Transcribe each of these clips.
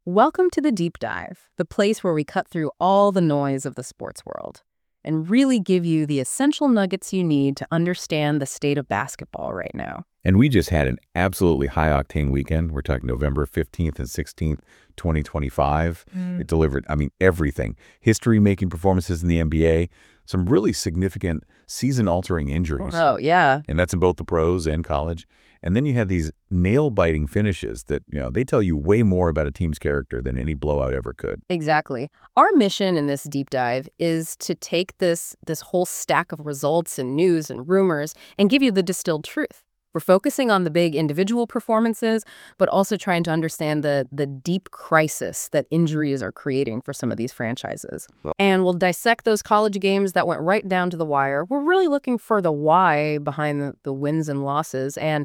Welcome to the Deep Dive, the place where we cut through all the noise of the sports world and really give you the essential nuggets you need to understand the state of basketball right now. And we just had an absolutely high-octane weekend. We're talking November 15th and 16th, 2025. It delivered, everything. History-making performances in the NBA, some really significant season-altering injuries. Oh, yeah. And that's in both the pros and college. And then you had these nail-biting finishes that, they tell you way more about a team's character than any blowout ever could. Exactly. Our mission in this deep dive is to take this whole stack of results and news and rumors and give you the distilled truth. We're focusing on the big individual performances, but also trying to understand the deep crisis that injuries are creating for some of these franchises. And we'll dissect those college games that went right down to the wire. We're really looking for the why behind the wins and losses and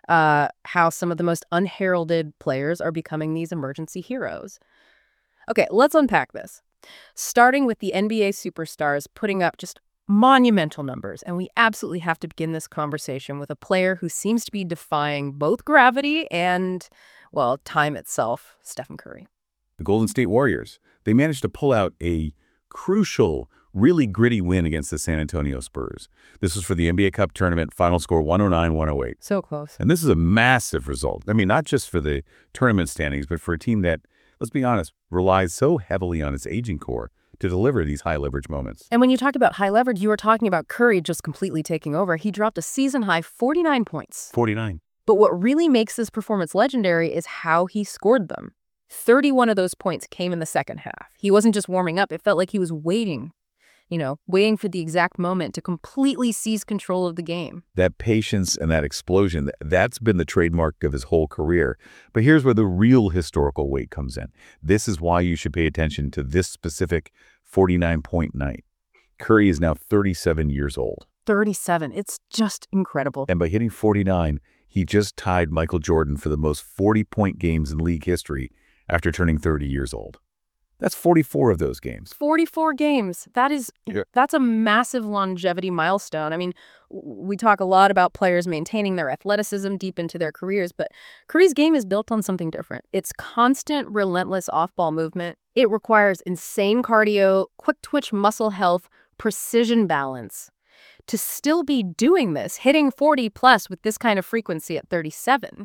how some of the most unheralded players are becoming these emergency heroes. Okay, let's unpack this. Starting with the NBA superstars putting up just monumental numbers, and we absolutely have to begin this conversation with a player who seems to be defying both gravity and, well, time itself, Stephen Curry. The Golden State Warriors, they managed to pull out a crucial, really gritty win against the San Antonio Spurs. This was for the NBA Cup tournament, final score 109-108. So close. And this is a massive result. Not just for the tournament standings, but for a team that, let's be honest, relies so heavily on its aging core to deliver these high leverage moments. And when you talked about high leverage, you were talking about Curry just completely taking over. He dropped a season-high 49 points. 49. But what really makes this performance legendary is how he scored them. 31 of those points came in the second half. He wasn't just warming up. It felt like he was waiting for the exact moment to completely seize control of the game. That patience and that explosion, that's been the trademark of his whole career. But here's where the real historical weight comes in. This is why you should pay attention to this specific 49-point night. Curry is now 37 years old. 37. It's just incredible. And by hitting 49, he just tied Michael Jordan for the most 40-point games in league history after turning 30 years old. That's 44 of those games. 44 games. That's a massive longevity milestone. We talk a lot about players maintaining their athleticism deep into their careers, but Curry's game is built on something different. It's constant, relentless off-ball movement. It requires insane cardio, quick-twitch muscle health, precision balance. To still be doing this, hitting 40-plus with this kind of frequency at 37,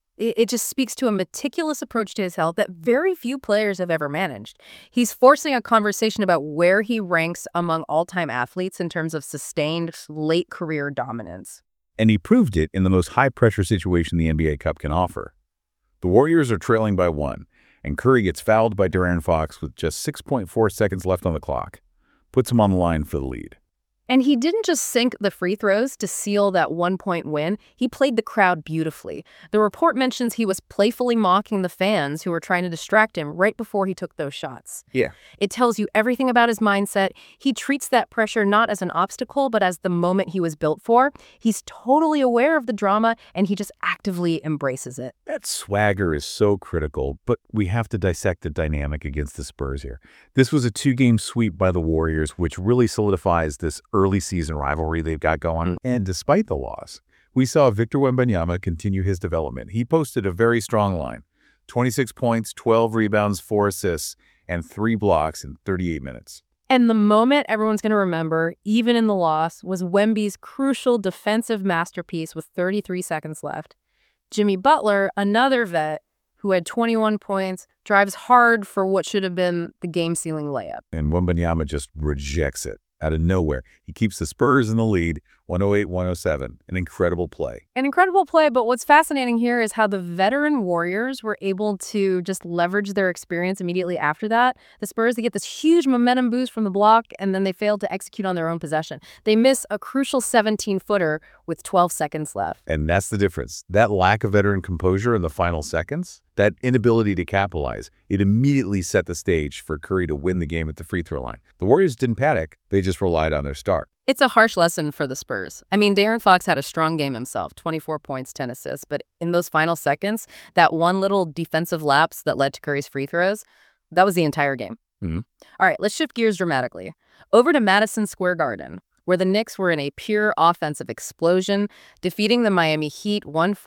it just speaks to a meticulous approach to his health that very few players have ever managed. He's forcing a conversation about where he ranks among all-time athletes in terms of sustained late career dominance. And he proved it in the most high-pressure situation the NBA Cup can offer. The Warriors are trailing by 1, and Curry gets fouled by De'Aaron Fox with just 6.4 seconds left on the clock. Puts him on the line for the lead. And he didn't just sink the free throws to seal that 1-point win. He played the crowd beautifully. The report mentions he was playfully mocking the fans who were trying to distract him right before he took those shots. Yeah. It tells you everything about his mindset. He treats that pressure not as an obstacle, but as the moment he was built for. He's totally aware of the drama, and he just actively embraces it. That swagger is so critical, but we have to dissect the dynamic against the Spurs here. This was a 2-game sweep by the Warriors, which really solidifies this early season rivalry they've got going. And despite the loss, we saw Victor Wembanyama continue his development. He posted a very strong line. 26 points, 12 rebounds, 4 assists, and 3 blocks in 38 minutes. And the moment everyone's going to remember, even in the loss, was Wemby's crucial defensive masterpiece with 33 seconds left. Jimmy Butler, another vet, who had 21 points, drives hard for what should have been the game-sealing layup. And Wembanyama just rejects it. Out of nowhere, he keeps the Spurs in the lead, 108-107. An incredible play. An incredible play, but what's fascinating here is how the veteran Warriors were able to just leverage their experience immediately after that. The Spurs, they get this huge momentum boost from the block, and then they fail to execute on their own possession. They miss a crucial 17-footer with 12 seconds left. And that's the difference. That lack of veteran composure in the final seconds, that inability to capitalize, it immediately set the stage for Curry to win the game at the free throw line. The Warriors didn't panic. They just relied on their star. It's a harsh lesson for the Spurs. De'Aaron Fox had a strong game himself, 24 points, 10 assists. But in those final seconds, that one little defensive lapse that led to Curry's free throws, that was the entire game. All right, let's shift gears dramatically. Over to Madison Square Garden, where the Knicks were in a pure offensive explosion, defeating the Miami Heat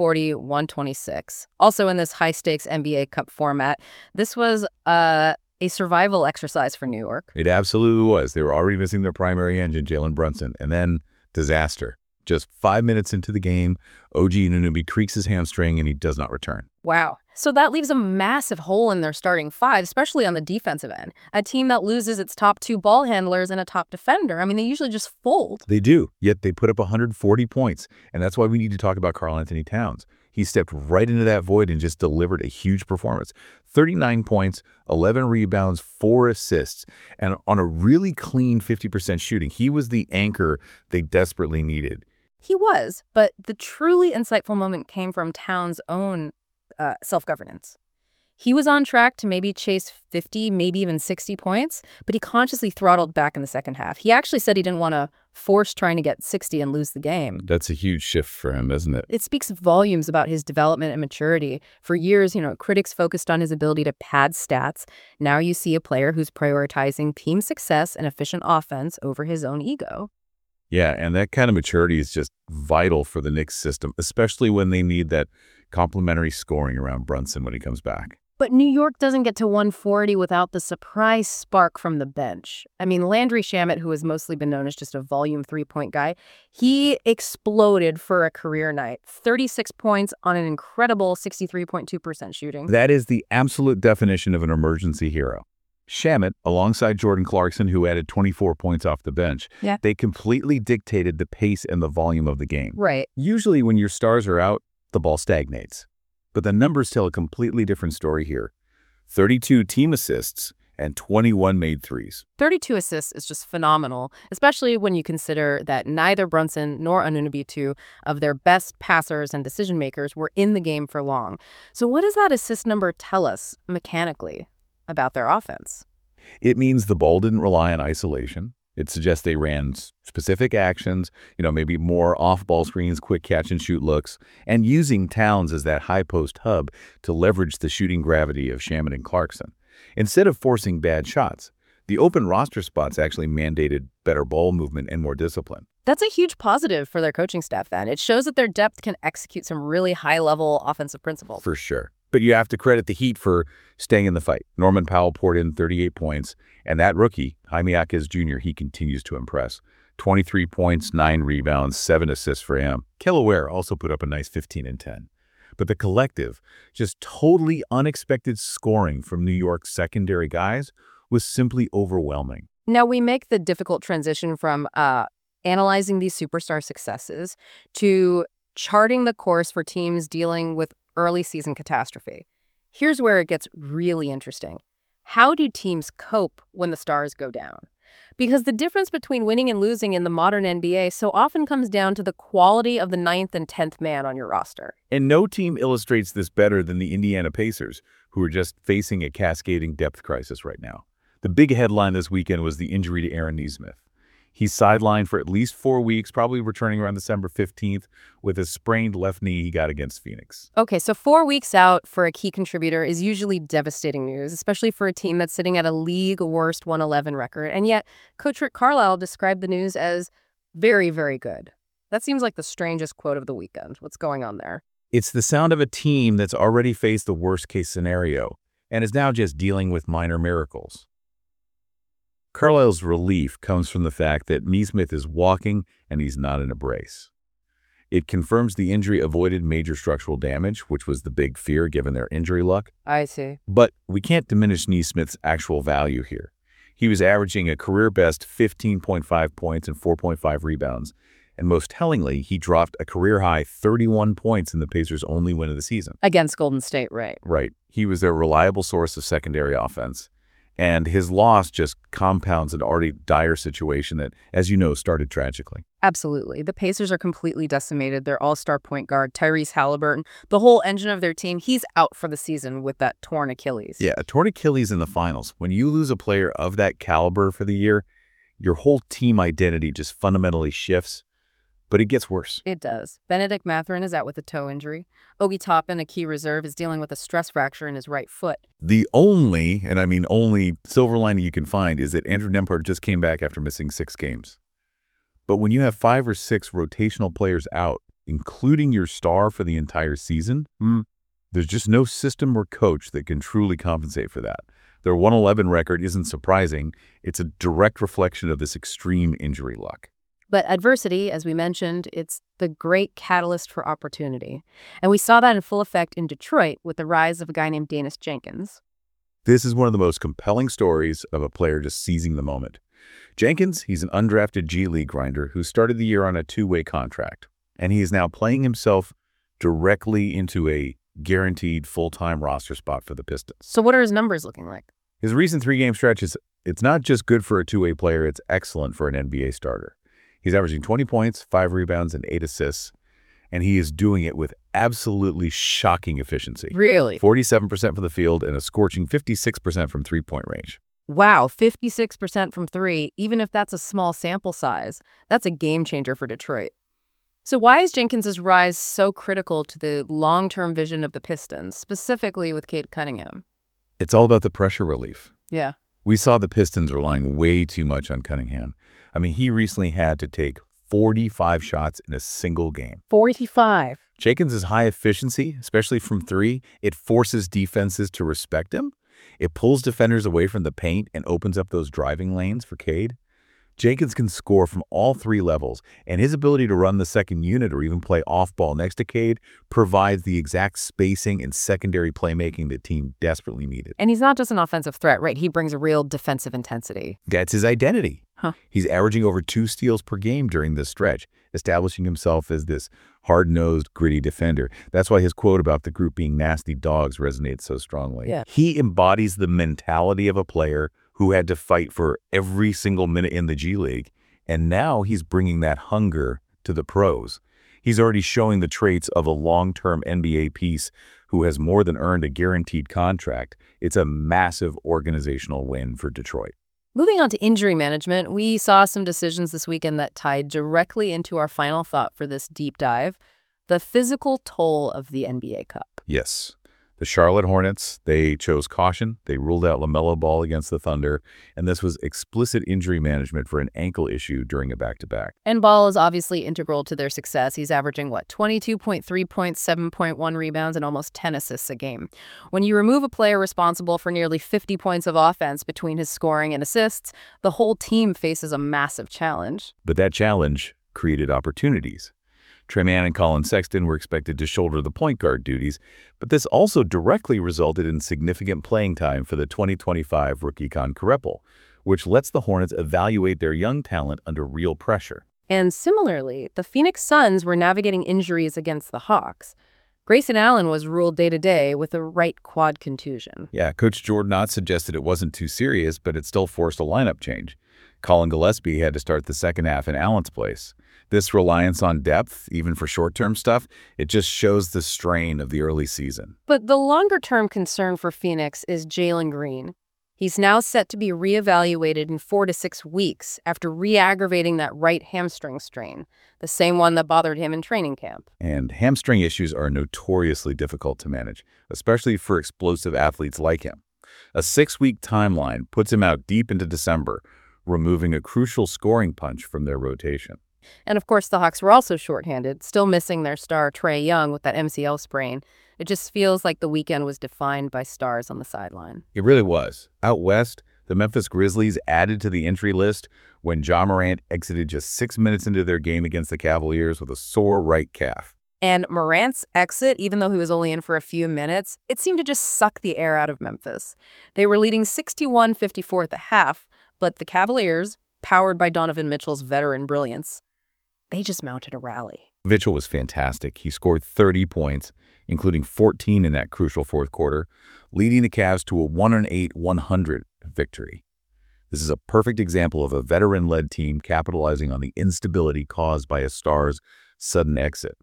140-126. Also in this high-stakes NBA Cup format, this was a survival exercise for New York. It absolutely was. They were already missing their primary engine, Jalen Brunson, and then disaster. Just 5 minutes into the game, OG Anunoby creaks his hamstring and he does not return. Wow. So that leaves a massive hole in their starting five, especially on the defensive end. A team that loses its top two ball handlers and a top defender. I mean, they usually just fold. They do, yet they put up 140 points. And that's why we need to talk about Karl-Anthony Towns. He stepped right into that void and just delivered a huge performance. 39 points, 11 rebounds, 4 assists, and on a really clean 50% shooting. He was the anchor they desperately needed. He was, but the truly insightful moment came from Towns' own self-governance. He was on track to maybe chase 50, maybe even 60 points, but he consciously throttled back in the second half. He actually said he didn't want to force trying to get 60 and lose the game. That's a huge shift for him, isn't it? It speaks volumes about his development and maturity. For years, critics focused on his ability to pad stats. Now you see a player who's prioritizing team success and efficient offense over his own ego. Yeah, and that kind of maturity is just vital for the Knicks system, especially when they need that complementary scoring around Brunson when he comes back. But New York doesn't get to 140 without the surprise spark from the bench. I mean, Landry Shamet, who has mostly been known as just a volume three-point guy, he exploded for a career night. 36 points on an incredible 63.2% shooting. That is the absolute definition of an emergency hero. Shamet, alongside Jordan Clarkson, who added 24 points off the bench, they completely dictated the pace and the volume of the game. Right. Usually when your stars are out, the ball stagnates. But the numbers tell a completely different story here. 32 team assists and 21 made threes. 32 assists is just phenomenal, especially when you consider that neither Brunson nor Anunoby, two of their best passers and decision makers, were in the game for long. So what does that assist number tell us mechanically about their offense? It means the ball didn't rely on isolation. It suggests they ran specific actions, maybe more off-ball screens, quick catch-and-shoot looks, and using Towns as that high-post hub to leverage the shooting gravity of Shamet and Clarkson. Instead of forcing bad shots, the open roster spots actually mandated better ball movement and more discipline. That's a huge positive for their coaching staff then. It shows that their depth can execute some really high-level offensive principles. For sure. But you have to credit the Heat for staying in the fight. Norman Powell poured in 38 points, and that rookie, Jaime Jaquez Jr., he continues to impress. 23 points, 9 rebounds, 7 assists for him. Kelly Ware also put up a nice 15 and 10. But the collective, just totally unexpected scoring from New York's secondary guys was simply overwhelming. Now, we make the difficult transition from analyzing these superstar successes to charting the course for teams dealing with early season catastrophe. Here's where it gets really interesting. How do teams cope when the stars go down? Because the difference between winning and losing in the modern NBA so often comes down to the quality of the 9th and 10th man on your roster. And no team illustrates this better than the Indiana Pacers, who are just facing a cascading depth crisis right now. The big headline this weekend was the injury to Aaron Nesmith. He's sidelined for at least 4 weeks, probably returning around December 15th with a sprained left knee he got against Phoenix. Okay, so 4 weeks out for a key contributor is usually devastating news, especially for a team that's sitting at a league-worst 111 record. And yet, Coach Rick Carlisle described the news as very, very good. That seems like the strangest quote of the weekend. What's going on there? It's the sound of a team that's already faced the worst-case scenario and is now just dealing with minor miracles. Carlisle's relief comes from the fact that Nesmith is walking and he's not in a brace. It confirms the injury avoided major structural damage, which was the big fear given their injury luck. I see. But we can't diminish Nesmith's actual value here. He was averaging a career-best 15.5 points and 4.5 rebounds, and most tellingly, he dropped a career-high 31 points in the Pacers' only win of the season. Against Golden State, right? Right. He was their reliable source of secondary offense. And his loss just compounds an already dire situation that, as you know, started tragically. Absolutely. The Pacers are completely decimated. Their all-star point guard, Tyrese Halliburton, the whole engine of their team, he's out for the season with that torn Achilles. Yeah, a torn Achilles in the finals. When you lose a player of that caliber for the year, your whole team identity just fundamentally shifts. But it gets worse. It does. Benedict Mathurin is out with a toe injury. Obi Toppin, a key reserve, is dealing with a stress fracture in his right foot. The only, and I mean only, silver lining you can find is that Andrew Nembhard just came back after missing 6 games. But when you have 5 or 6 rotational players out, including your star for the entire season, there's just no system or coach that can truly compensate for that. Their 111 record isn't surprising. It's a direct reflection of this extreme injury luck. But adversity, as we mentioned, it's the great catalyst for opportunity. And we saw that in full effect in Detroit with the rise of a guy named Danis Jenkins. This is one of the most compelling stories of a player just seizing the moment. Jenkins, he's an undrafted G League grinder who started the year on a 2-way contract, and he is now playing himself directly into a guaranteed full-time roster spot for the Pistons. So what are his numbers looking like? His recent 3-game stretch it's not just good for a 2-way player, it's excellent for an NBA starter. He's averaging 20 points, 5 rebounds, and 8 assists, and he is doing it with absolutely shocking efficiency. Really? 47% from the field and a scorching 56% from three-point range. Wow, 56% from 3, even if that's a small sample size. That's a game changer for Detroit. So why is Jenkins' rise so critical to the long-term vision of the Pistons, specifically with Cade Cunningham? It's all about the pressure relief. Yeah. We saw the Pistons relying way too much on Cunningham. I mean, he recently had to take 45 shots in a single game. 45. Jenkins' high efficiency, especially from 3, it forces defenses to respect him. It pulls defenders away from the paint and opens up those driving lanes for Cade. Jenkins can score from all 3 levels, and his ability to run the second unit or even play off-ball next to Cade provides the exact spacing and secondary playmaking the team desperately needed. And he's not just an offensive threat, right? He brings a real defensive intensity. That's his identity. Huh. He's averaging over 2 steals per game during this stretch, establishing himself as this hard-nosed, gritty defender. That's why his quote about the group being nasty dogs resonates so strongly. Yeah. He embodies the mentality of a player who had to fight for every single minute in the G League, and now he's bringing that hunger to the pros. He's already showing the traits of a long-term NBA piece who has more than earned a guaranteed contract. It's a massive organizational win for Detroit. Moving on to injury management, we saw some decisions this weekend that tied directly into our final thought for this deep dive, the physical toll of the NBA Cup. Yes. The Charlotte Hornets, they chose caution. They ruled out LaMelo Ball against the Thunder, and this was explicit injury management for an ankle issue during a back-to-back. And Ball is obviously integral to their success. He's averaging, 22.3 points, 7.1 rebounds, and almost 10 assists a game. When you remove a player responsible for nearly 50 points of offense between his scoring and assists, the whole team faces a massive challenge. But that challenge created opportunities. Trey Mann and Colin Sexton were expected to shoulder the point guard duties, but this also directly resulted in significant playing time for the 2025 rookie Con Karepel, which lets the Hornets evaluate their young talent under real pressure. And similarly, the Phoenix Suns were navigating injuries against the Hawks. Grayson Allen was ruled day-to-day with a right quad contusion. Yeah, Coach Jordan Ott suggested it wasn't too serious, but it still forced a lineup change. Colin Gillespie had to start the second half in Allen's place. This reliance on depth, even for short-term stuff, it just shows the strain of the early season. But the longer-term concern for Phoenix is Jalen Green. He's now set to be reevaluated in 4 to 6 weeks after re-aggravating that right hamstring strain, the same one that bothered him in training camp. And hamstring issues are notoriously difficult to manage, especially for explosive athletes like him. A 6-week timeline puts him out deep into December, removing a crucial scoring punch from their rotation. And of course, the Hawks were also shorthanded, still missing their star Trae Young with that MCL sprain. It just feels like the weekend was defined by stars on the sideline. It really was. Out west, the Memphis Grizzlies added to the entry list when Ja Morant exited just 6 minutes into their game against the Cavaliers with a sore right calf. And Morant's exit, even though he was only in for a few minutes, it seemed to just suck the air out of Memphis. They were leading 61-54 at the half, but the Cavaliers, powered by Donovan Mitchell's veteran brilliance, they just mounted a rally. Mitchell was fantastic. He scored 30 points, including 14 in that crucial fourth quarter, leading the Cavs to a 108-100 victory. This is a perfect example of a veteran-led team capitalizing on the instability caused by a star's sudden exit.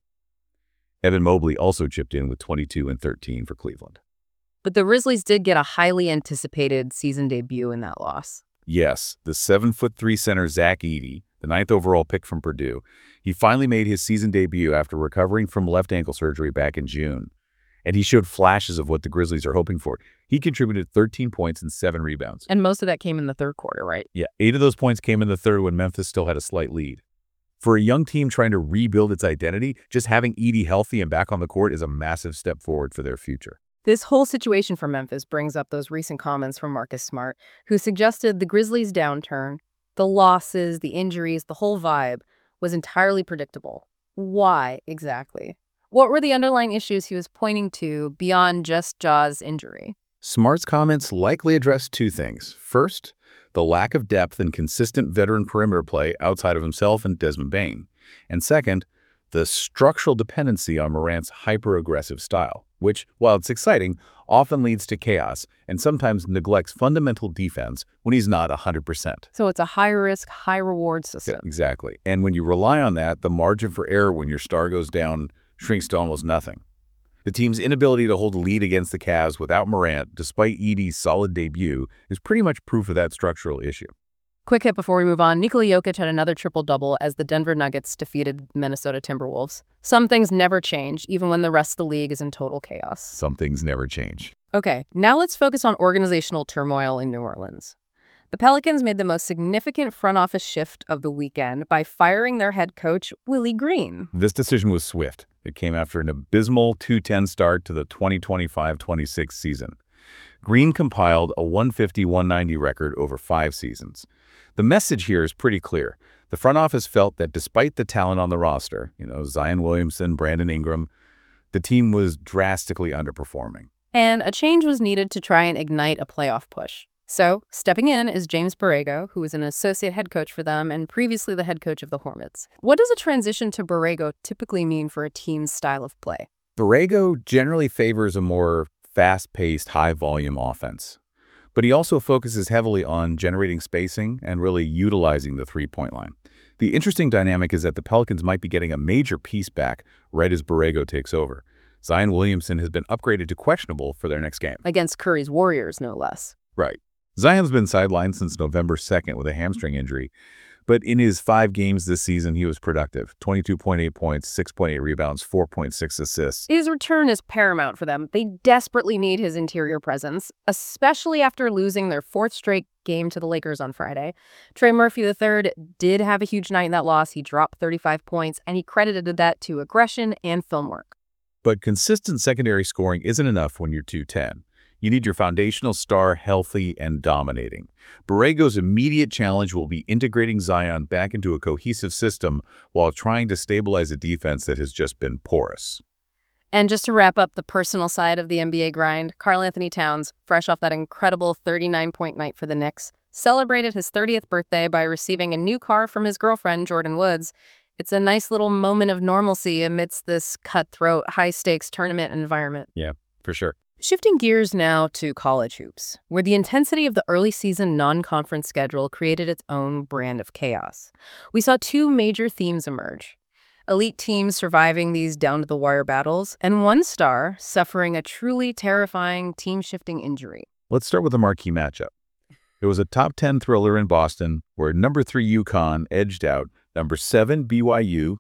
Evan Mobley also chipped in with 22 and 13 for Cleveland. But the Grizzlies did get a highly anticipated season debut in that loss. Yes, the 7'3" center Zach Edey, the 9th overall pick from Purdue, he finally made his season debut after recovering from left ankle surgery back in June. And he showed flashes of what the Grizzlies are hoping for. He contributed 13 points and 7 rebounds. And most of that came in the third quarter, right? Yeah, 8 of those points came in the third when Memphis still had a slight lead. For a young team trying to rebuild its identity, just having Edey healthy and back on the court is a massive step forward for their future. This whole situation for Memphis brings up those recent comments from Marcus Smart, who suggested the Grizzlies' downturn, the losses, the injuries, the whole vibe was entirely predictable. Why exactly? What were the underlying issues he was pointing to beyond just Ja's injury? Smart's comments likely address two things. First, the lack of depth and consistent veteran perimeter play outside of himself and Desmond Bane. And second, the structural dependency on Morant's hyper-aggressive style, which, while it's exciting, often leads to chaos and sometimes neglects fundamental defense when he's not 100%. So it's a high-risk, high-reward system. Yeah, exactly. And when you rely on that, the margin for error when your star goes down shrinks to almost nothing. The team's inability to hold a lead against the Cavs without Morant, despite Edey's solid debut, is pretty much proof of that structural issue. Quick hit before we move on. Nikola Jokic had another triple-double as the Denver Nuggets defeated Minnesota Timberwolves. Some things never change, even when the rest of the league is in total chaos. Some things never change. Okay, now let's focus on organizational turmoil in New Orleans. The Pelicans made the most significant front office shift of the weekend by firing their head coach, Willie Green. This decision was swift. It came after an abysmal 2-10 start to the 2025-26 season. Green compiled a 150-190 record over 5 seasons. The message here is pretty clear. The front office felt that despite the talent on the roster, Zion Williamson, Brandon Ingram, the team was drastically underperforming. And a change was needed to try and ignite a playoff push. So, stepping in is James Borrego, who was an associate head coach for them and previously the head coach of the Hornets. What does a transition to Borrego typically mean for a team's style of play? Borrego generally favors a more fast-paced, high-volume offense. But he also focuses heavily on generating spacing and really utilizing the three-point line. The interesting dynamic is that the Pelicans might be getting a major piece back right as Borrego takes over. Zion Williamson has been upgraded to questionable for their next game. Against Curry's Warriors, no less. Right. Zion's been sidelined since November 2nd with a hamstring injury, but in his 5 games this season, he was productive. 22.8 points, 6.8 rebounds, 4.6 assists. His return is paramount for them. They desperately need his interior presence, especially after losing their 4th straight game to the Lakers on Friday. Trey Murphy III did have a huge night in that loss. He dropped 35 points, and he credited that to aggression and film work. But consistent secondary scoring isn't enough when you're 210. You need your foundational star healthy and dominating. Borrego's immediate challenge will be integrating Zion back into a cohesive system while trying to stabilize a defense that has just been porous. And just to wrap up the personal side of the NBA grind, Karl-Anthony Towns, fresh off that incredible 39-point night for the Knicks, celebrated his 30th birthday by receiving a new car from his girlfriend, Jordan Woods. It's a nice little moment of normalcy amidst this cutthroat, high-stakes tournament environment. Yeah, for sure. Shifting gears now to college hoops, where the intensity of the early season non-conference schedule created its own brand of chaos. We saw 2 major themes emerge: elite teams surviving these down-to-the-wire battles, and one star suffering a truly terrifying team-shifting injury. Let's start with the marquee matchup. It was a top 10 thriller in Boston, where number 3 UConn edged out number 7 BYU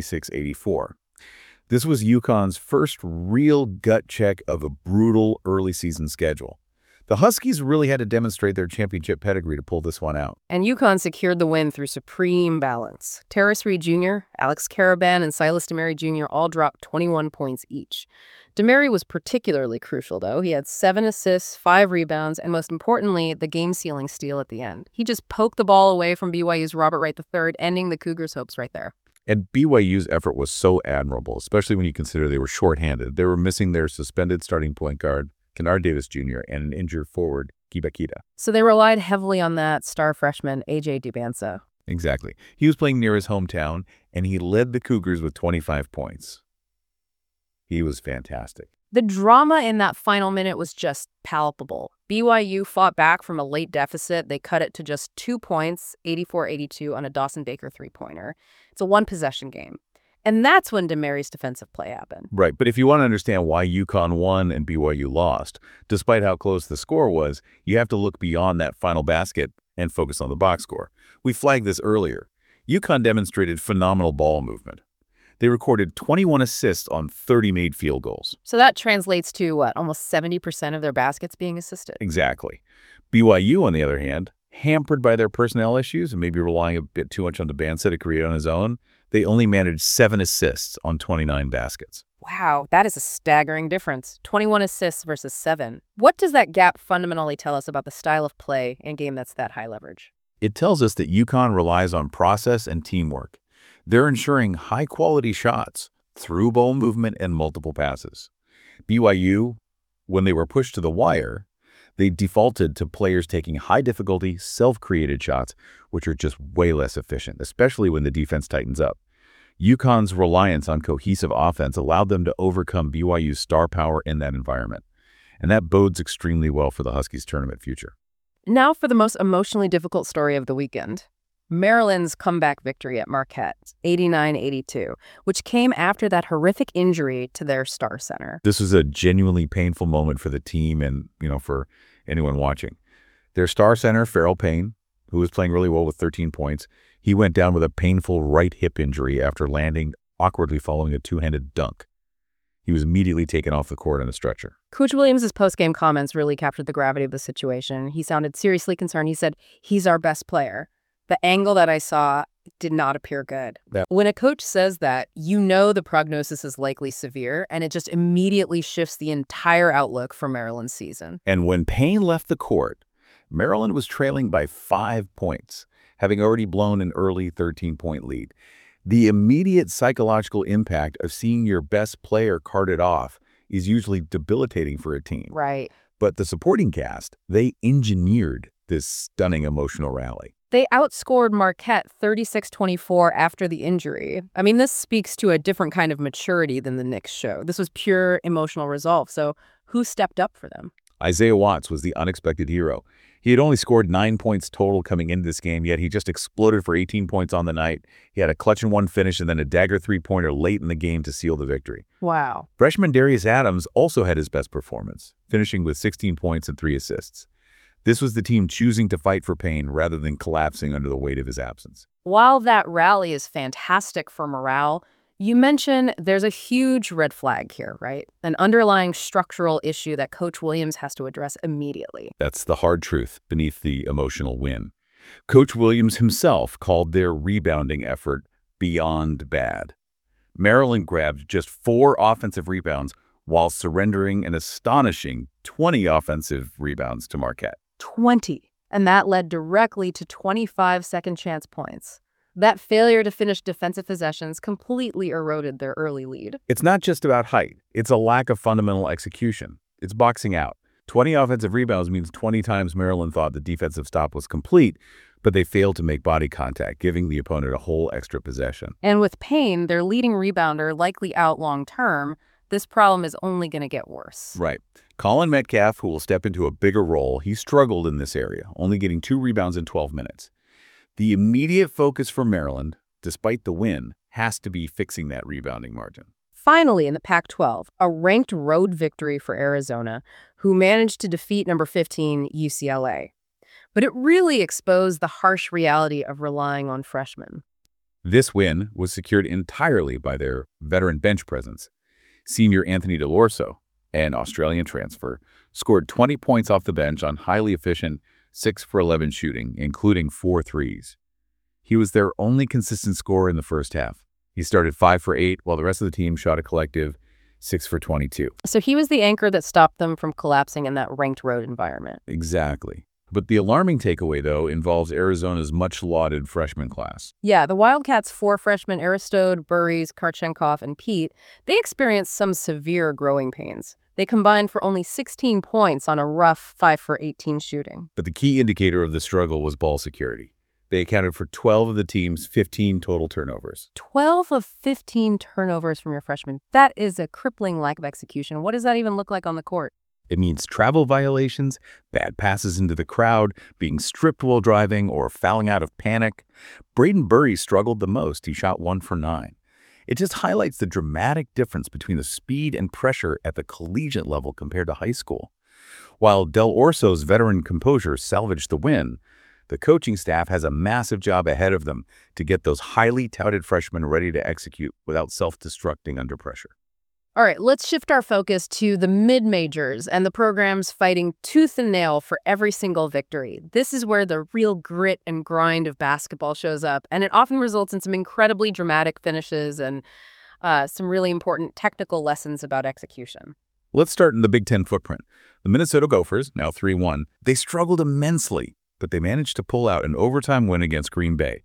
86-84. This was UConn's first real gut check of a brutal early season schedule. The Huskies really had to demonstrate their championship pedigree to pull this one out. And UConn secured the win through supreme balance. Terrace Reed Jr., Alex Karaban, and Silas Demery Jr. all dropped 21 points each. Demery was particularly crucial, though. He had 7 assists, 5 rebounds, and most importantly, the game-sealing steal at the end. He just poked the ball away from BYU's Robert Wright III, ending the Cougars' hopes right there. And BYU's effort was so admirable, especially when you consider they were shorthanded. They were missing their suspended starting point guard, Kennard Davis Jr., and an injured forward, Kiba Kita. So they relied heavily on that star freshman, A.J. Dubanza. Exactly. He was playing near his hometown, and he led the Cougars with 25 points. He was fantastic. The drama in that final minute was just palpable. BYU fought back from a late deficit. They cut it to just 2 points, 84-82 on a Dawson Baker three-pointer. It's a one-possession game. And that's when Demery's defensive play happened. Right, but if you want to understand why UConn won and BYU lost, despite how close the score was, you have to look beyond that final basket and focus on the box score. We flagged this earlier. UConn demonstrated phenomenal ball movement. They recorded 21 assists on 30 made field goals. So that translates to, what, almost 70% of their baskets being assisted? Exactly. BYU, on the other hand, hampered by their personnel issues and maybe relying a bit too much on Dubanza to create on his own, They only managed 7 assists on 29 baskets. Wow, that is a staggering difference. 21 assists versus 7. What does that gap fundamentally tell us about the style of play in a game that's that high leverage? It tells us that UConn relies on process and teamwork. They're ensuring high-quality shots, through ball movement, and multiple passes. BYU, when they were pushed to the wire, they defaulted to players taking high-difficulty, self-created shots, which are just way less efficient, especially when the defense tightens up. UConn's reliance on cohesive offense allowed them to overcome BYU's star power in that environment, and that bodes extremely well for the Huskies' tournament future. Now for the most emotionally difficult story of the weekend. Maryland's comeback victory at Marquette, 89-82, which came after that horrific injury to their star center. This was a genuinely painful moment for the team and, for anyone watching. Their star center, Farrell Payne, who was playing really well with 13 points, he went down with a painful right hip injury after landing awkwardly following a two-handed dunk. He was immediately taken off the court on a stretcher. Coach Williams' post-game comments really captured the gravity of the situation. He sounded seriously concerned. He said, "He's our best player. The angle that I saw did not appear good." When a coach says that, you know the prognosis is likely severe, and it just immediately shifts the entire outlook for Maryland's season. And when Payne left the court, Maryland was trailing by 5 points, having already blown an early 13-point lead. The immediate psychological impact of seeing your best player carted off is usually debilitating for a team. Right. But the supporting cast, they engineered this stunning emotional rally. They outscored Marquette 36-24 after the injury. I mean, this speaks to a different kind of maturity than the Knicks show. This was pure emotional resolve. So who stepped up for them? Isaiah Watts was the unexpected hero. He had only scored 9 points total coming into this game, yet he just exploded for 18 points on the night. He had a clutch-and-one finish and then a dagger three-pointer late in the game to seal the victory. Wow. Freshman Darius Adams also had his best performance, finishing with 16 points and 3 assists. This was the team choosing to fight for Payne rather than collapsing under the weight of his absence. While that rally is fantastic for morale, you mentioned there's a huge red flag here, right? An underlying structural issue that Coach Williams has to address immediately. That's the hard truth beneath the emotional win. Coach Williams himself called their rebounding effort beyond bad. Maryland grabbed just 4 offensive rebounds while surrendering an astonishing 20 offensive rebounds to Marquette. 20. And that led directly to 25 second chance points. That failure to finish defensive possessions completely eroded their early lead. It's not just about height. It's a lack of fundamental execution. It's boxing out. 20 offensive rebounds means 20 times Maryland thought the defensive stop was complete, but they failed to make body contact, giving the opponent a whole extra possession. And with Payne, their leading rebounder, likely out long-term, this problem is only going to get worse. Right. Colin Metcalf, who will step into a bigger role, he struggled in this area, only getting 2 rebounds in 12 minutes. The immediate focus for Maryland, despite the win, has to be fixing that rebounding margin. Finally, in the Pac-12, a ranked road victory for Arizona, who managed to defeat number 15 UCLA. But it really exposed the harsh reality of relying on freshmen. This win was secured entirely by their veteran bench presence. Senior Anthony Delorso, an Australian transfer, scored 20 points off the bench on highly efficient 6-for-11 shooting, including 4 threes. He was their only consistent scorer in the first half. He started 5 for 8, while the rest of the team shot a collective 6 for 22. So he was the anchor that stopped them from collapsing in that ranked road environment. Exactly. But the alarming takeaway, though, involves Arizona's much-lauded freshman class. Yeah, the Wildcats' 4 freshmen, Aristode, Burries, Karchenkov, and Pete, they experienced some severe growing pains. They combined for only 16 points on a rough 5 for 18 shooting. But the key indicator of the struggle was ball security. They accounted for 12 of the team's 15 total turnovers. 12 of 15 turnovers from your freshmen. That is a crippling lack of execution. What does that even look like on the court? It means travel violations, bad passes into the crowd, being stripped while driving, or fouling out of panic. Braden Burry struggled the most. He shot 1 for 9. It just highlights the dramatic difference between the speed and pressure at the collegiate level compared to high school. While Del Orso's veteran composure salvaged the win, the coaching staff has a massive job ahead of them to get those highly touted freshmen ready to execute without self-destructing under pressure. All right, let's shift our focus to the mid-majors and the programs fighting tooth and nail for every single victory. This is where the real grit and grind of basketball shows up, and it often results in some incredibly dramatic finishes and some really important technical lessons about execution. Let's start in the Big Ten footprint. The Minnesota Gophers, now 3-1, they struggled immensely, but they managed to pull out an overtime win against Green Bay,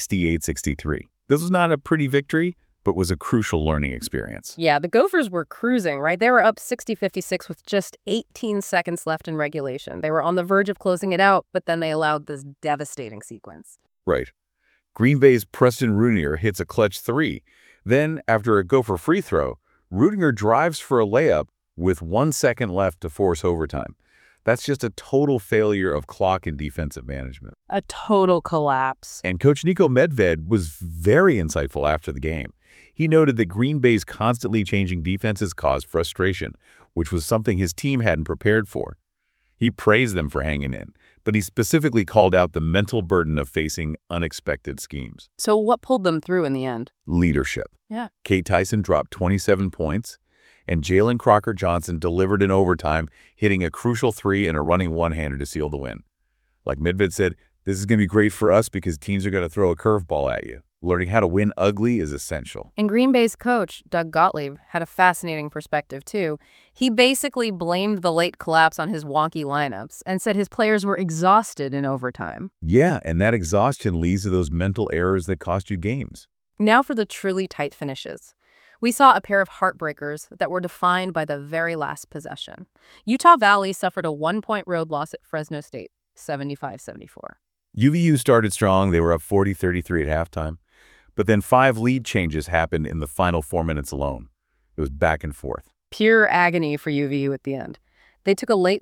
68-63. This was not a pretty victory, but was a crucial learning experience. Yeah, the Gophers were cruising, right? They were up 60-56 with just 18 seconds left in regulation. They were on the verge of closing it out, but then they allowed this devastating sequence. Right. Green Bay's Preston Rudinger hits a clutch three. Then, after a Gopher free throw, Rudinger drives for a layup with 1 second left to force overtime. That's just a total failure of clock and defensive management. A total collapse. And Coach Niko Medved was very insightful after the game. He noted that Green Bay's constantly changing defenses caused frustration, which was something his team hadn't prepared for. He praised them for hanging in, but he specifically called out the mental burden of facing unexpected schemes. So what pulled them through in the end? Leadership. Yeah. Kate Tyson dropped 27 points, and Jalen Crocker-Johnson delivered in overtime, hitting a crucial three and a running one-hander to seal the win. Like Medved said, this is going to be great for us because teams are going to throw a curveball at you. Learning how to win ugly is essential. And Green Bay's coach, Doug Gottlieb, had a fascinating perspective, too. He basically blamed the late collapse on his wonky lineups and said his players were exhausted in overtime. Yeah, and that exhaustion leads to those mental errors that cost you games. Now for the truly tight finishes. We saw a pair of heartbreakers that were defined by the very last possession. Utah Valley suffered a 1-point road loss at Fresno State, 75-74. UVU started strong. They were up 40-33 at halftime. But then 5 lead changes happened in the final 4 minutes alone. It was back and forth. Pure agony for UVU at the end. They took a late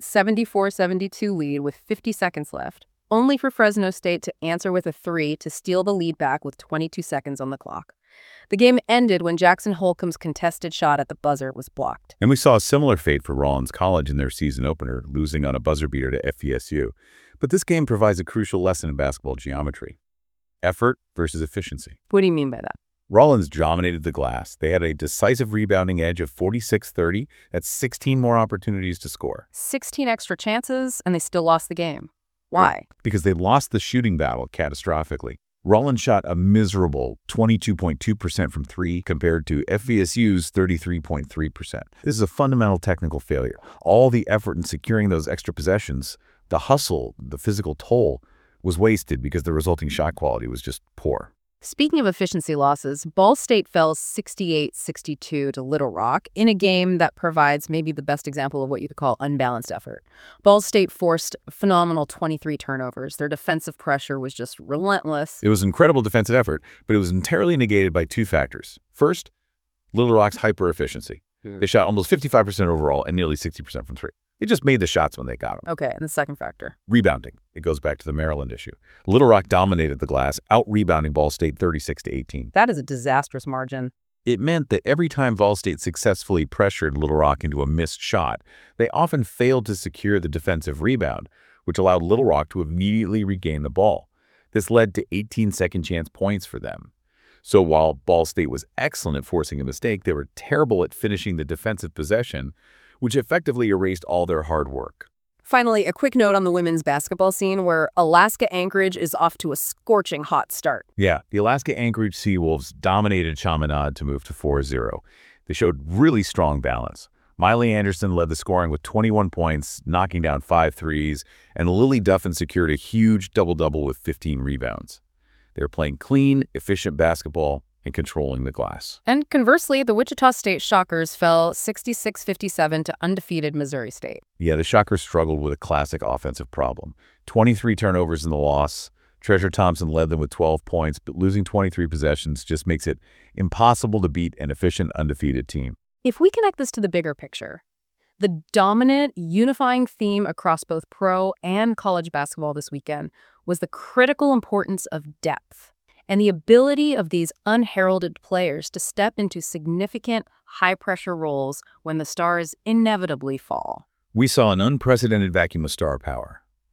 74-72 lead with 50 seconds left, only for Fresno State to answer with a three to steal the lead back with 22 seconds on the clock. The game ended when Jackson Holcomb's contested shot at the buzzer was blocked. And we saw a similar fate for Rollins College in their season opener, losing on a buzzer beater to FESU. But this game provides a crucial lesson in basketball geometry. Effort versus efficiency. What do you mean by that? Rollins dominated the glass. They had a decisive rebounding edge of 46-30. That's 16 more opportunities to score. 16 extra chances, and they still lost the game. Why? Because they lost the shooting battle catastrophically. Rollins shot a miserable 22.2% from three compared to FVSU's 33.3%. This is a fundamental technical failure. All the effort in securing those extra possessions, the hustle, the physical toll, was wasted because the resulting shot quality was just poor. Speaking of efficiency losses, Ball State fell 68-62 to Little Rock in a game that provides maybe the best example of what you could call unbalanced effort. Ball State forced a phenomenal 23 turnovers. Their defensive pressure was just relentless. It was an incredible defensive effort, but it was entirely negated by 2 factors. First, Little Rock's hyper-efficiency. They shot almost 55% overall and nearly 60% from three. It just made the shots when they got them. Okay, and the second factor? Rebounding. It goes back to the Maryland issue. Little Rock dominated the glass, out-rebounding Ball State 36-18. That is a disastrous margin. It meant that every time Ball State successfully pressured Little Rock into a missed shot, they often failed to secure the defensive rebound, which allowed Little Rock to immediately regain the ball. This led to 18 second-chance points for them. So while Ball State was excellent at forcing a mistake, they were terrible at finishing the defensive possession, which effectively erased all their hard work. Finally, a quick note on the women's basketball scene where Alaska Anchorage is off to a scorching hot start. Yeah, the Alaska Anchorage Seawolves dominated Chaminade to move to 4-0. They showed really strong balance. Miley Anderson led the scoring with 21 points, knocking down 5 threes, and Lily Duffin secured a huge double-double with 15 rebounds. They were playing clean, efficient basketball and controlling the glass. And conversely, the Wichita State Shockers fell 66-57 to undefeated Missouri State. Yeah, the Shockers struggled with a classic offensive problem. 23 turnovers in the loss. Treasure Thompson led them with 12 points, but losing 23 possessions just makes it impossible to beat an efficient, undefeated team. If we connect this to the bigger picture, the dominant, unifying theme across both pro and college basketball this weekend was the critical importance of depth and the ability of these unheralded players to step into significant, high-pressure roles when the stars inevitably fall. We saw an unprecedented vacuum of star power.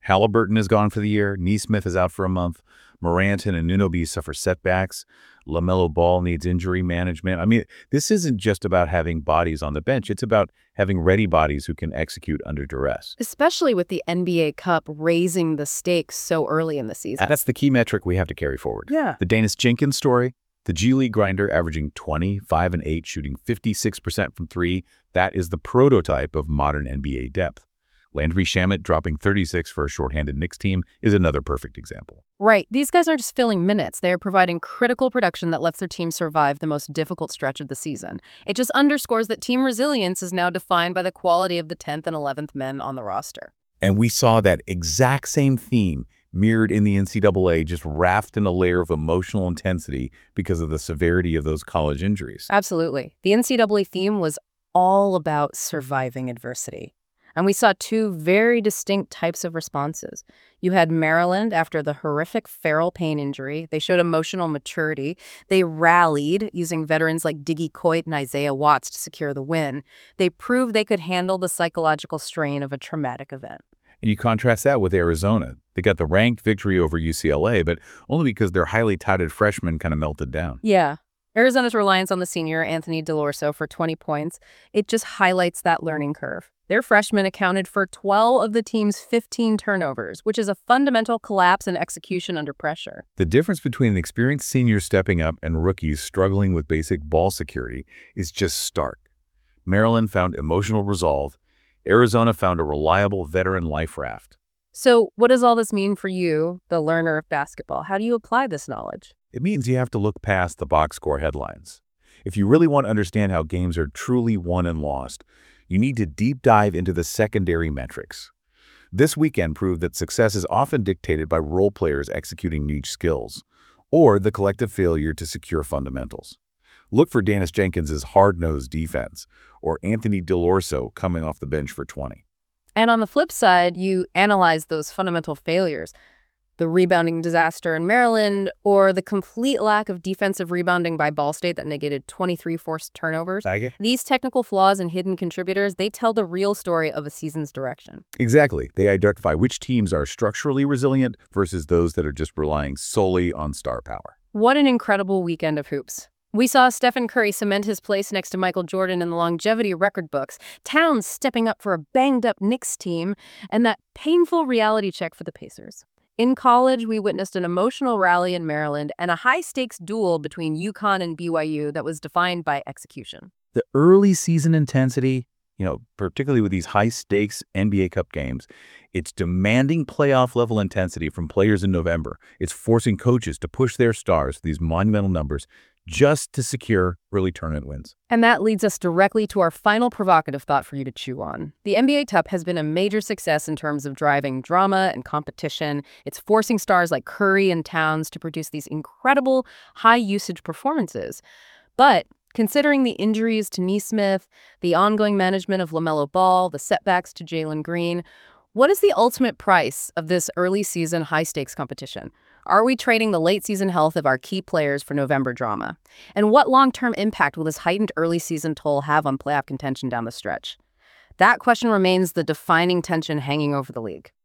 Halliburton is gone for the year. Neesmith is out for a month. Morant and Anunoby suffer setbacks. LaMelo Ball needs injury management. I mean, this isn't just about having bodies on the bench. It's about having ready bodies who can execute under duress. Especially with the NBA Cup raising the stakes so early in the season. That's the key metric we have to carry forward. Yeah. The Danis Jenkins story, the G League grinder averaging 20, 5, and 8, shooting 56% from three. That is the prototype of modern NBA depth. Landry Shamet dropping 36 for a shorthanded Knicks team is another perfect example. Right. These guys aren't just filling minutes. They are providing critical production that lets their team survive the most difficult stretch of the season. It just underscores that team resilience is now defined by the quality of the 10th and 11th men on the roster. And we saw that exact same theme mirrored in the NCAA, just wrapped in a layer of emotional intensity because of the severity of those college injuries. Absolutely. The NCAA theme was all about surviving adversity. And we saw two very distinct types of responses. You had Maryland after the horrific Farrell Payne injury. They showed emotional maturity. They rallied using veterans like Diggy Coit and Isaiah Watts to secure the win. They proved they could handle the psychological strain of a traumatic event. And you contrast that with Arizona. They got the ranked victory over UCLA, but only because their highly touted freshmen kind of melted down. Yeah. Arizona's reliance on the senior Anthony Delorso for 20 points, it just highlights that learning curve. Their freshmen accounted for 12 of the team's 15 turnovers, which is a fundamental collapse in execution under pressure. The difference between an experienced senior stepping up and rookies struggling with basic ball security is just stark. Maryland found emotional resolve. Arizona found a reliable veteran life raft. So what does all this mean for you, the learner of basketball? How do you apply this knowledge? It means you have to look past the box score headlines. If you really want to understand how games are truly won and lost, you need to deep dive into the secondary metrics. This weekend proved that success is often dictated by role players executing niche skills, or the collective failure to secure fundamentals. Look for Danis Jenkins' hard-nosed defense, or Anthony Delorso coming off the bench for 20. And on the flip side, you analyze those fundamental failures. The rebounding disaster in Maryland, or the complete lack of defensive rebounding by Ball State that negated 23 forced turnovers. These technical flaws and hidden contributors, they tell the real story of a season's direction. Exactly. They identify which teams are structurally resilient versus those that are just relying solely on star power. What an incredible weekend of hoops. We saw Stephen Curry cement his place next to Michael Jordan in the longevity record books, Towns stepping up for a banged-up Knicks team, and that painful reality check for the Pacers. In college, we witnessed an emotional rally in Maryland and a high-stakes duel between UConn and BYU that was defined by execution. The early season intensity, particularly with these high-stakes NBA Cup games, it's demanding playoff-level intensity from players in November. It's forcing coaches to push their stars to these monumental numbers just to secure early tournament wins. And that leads us directly to our final provocative thought for you to chew on. The NBA Cup has been a major success in terms of driving drama and competition. It's forcing stars like Curry and Towns to produce these incredible high-usage performances. But considering the injuries to Neesmith, the ongoing management of LaMelo Ball, the setbacks to Jalen Green, what is the ultimate price of this early season high-stakes competition? Are we trading the late-season health of our key players for November drama? And what long-term impact will this heightened early-season toll have on playoff contention down the stretch? That question remains the defining tension hanging over the league.